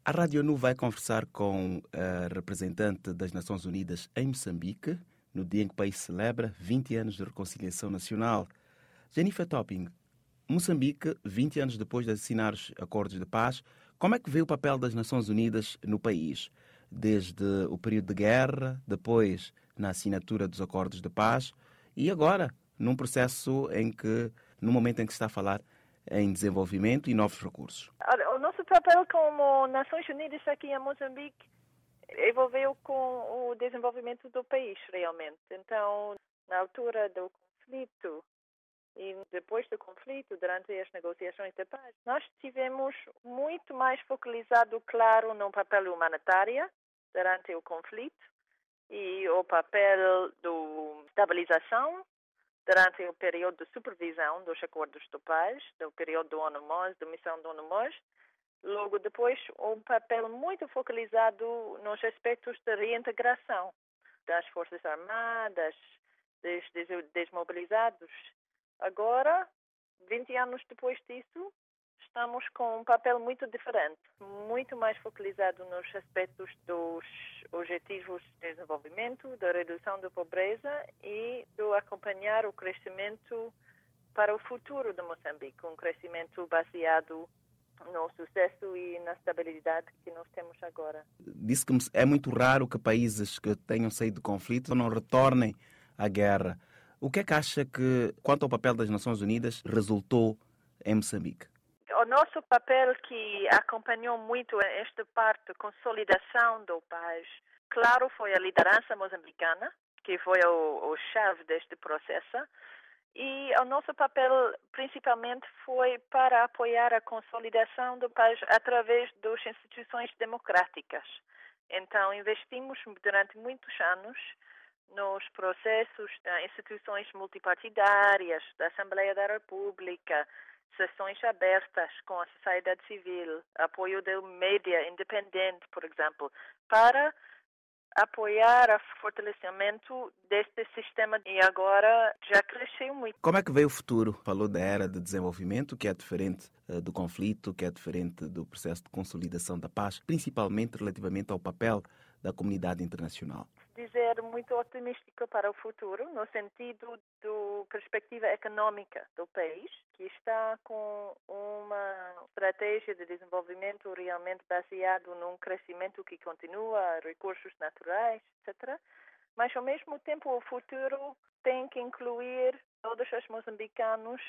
A Rádio Nu vai conversar com a representante das Nações Unidas em Moçambique, no dia em que o país celebra 20 anos de reconciliação nacional. Jennifer Topping, Moçambique, 20 anos depois de assinar os acordos de paz, como é que vê o papel das Nações Unidas no país? Desde o período de guerra, depois na assinatura dos acordos de paz e agora num processo no momento em que se está a falar em desenvolvimento e novos recursos. O nosso papel como Nações Unidas aqui em Moçambique envolveu com o desenvolvimento do país, realmente. Então, na altura do conflito e depois do conflito, durante as negociações de paz, nós tivemos muito mais focalizado, claro, no papel humanitário durante o conflito e o papel da estabilização durante o período de supervisão dos acordos de paz, do período do ONU-MOS, da missão do ONU-MOS. Logo depois, um papel muito focalizado nos aspectos de reintegração das Forças Armadas, dos desmobilizados. Agora, 20 anos depois disso, estamos com um papel muito diferente, muito mais focalizado nos aspectos dos objetivos de desenvolvimento, da redução da pobreza e do acompanhar o crescimento para o futuro de Moçambique, um crescimento baseado no sucesso e na estabilidade que nós temos agora. Disse que é muito raro que países que tenham saído do conflito não retornem à guerra. O que é que acha que, quanto ao papel das Nações Unidas, resultou em Moçambique? O nosso papel que acompanhou muito esta parte de consolidação do paz, claro, foi a liderança moçambicana, que foi o chave deste processo, e o nosso papel principalmente foi para apoiar a consolidação do paz através das instituições democráticas. Então, investimos durante muitos anos nos processos das instituições multipartidárias, da Assembleia da República, sessões abertas com a sociedade civil, apoio do mídia independente, por exemplo, para apoiar o fortalecimento deste sistema e agora já cresceu muito. Como é que veio o futuro? Falou da era de desenvolvimento, que é diferente do conflito, que é diferente do processo de consolidação da paz, principalmente relativamente ao papel da comunidade internacional. Dizer muito otimística para o futuro, no sentido da perspectiva econômica do país, que está com uma estratégia de desenvolvimento realmente baseado num crescimento que continua, recursos naturais, etc. Mas, ao mesmo tempo, o futuro tem que incluir todos os moçambicanos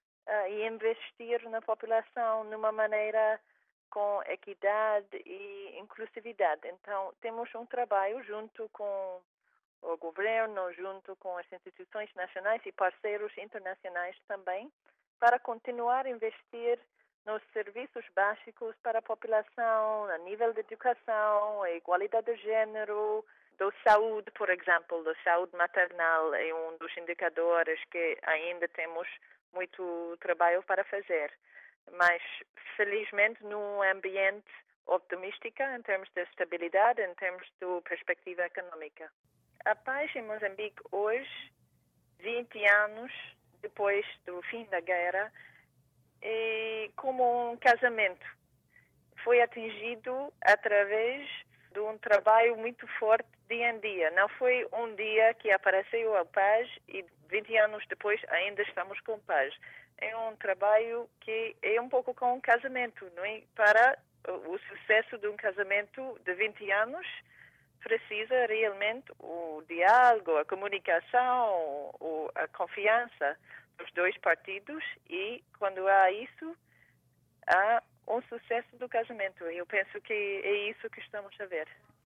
e investir na população de uma maneira com equidade e inclusividade. Então, temos um trabalho junto com o governo, junto com as instituições nacionais e parceiros internacionais também, para continuar a investir nos serviços básicos para a população, a nível de educação, a igualdade de género, da saúde, por exemplo, da saúde maternal é um dos indicadores que ainda temos muito trabalho para fazer. Mas, felizmente, num ambiente optimístico em termos de estabilidade, em termos de perspectiva econômica. A paz em Moçambique hoje, 20 anos depois do fim da guerra, é como um casamento. Foi atingido através de um trabalho muito forte dia em dia. Não foi um dia que apareceu a paz e 20 anos depois ainda estamos com paz. É um trabalho que é um pouco como um casamento, não é? Para o sucesso de um casamento de 20 anos, precisa realmente o diálogo, a comunicação, a confiança dos dois partidos e quando há isso, há um sucesso do casamento. Eu penso que é isso que estamos a ver.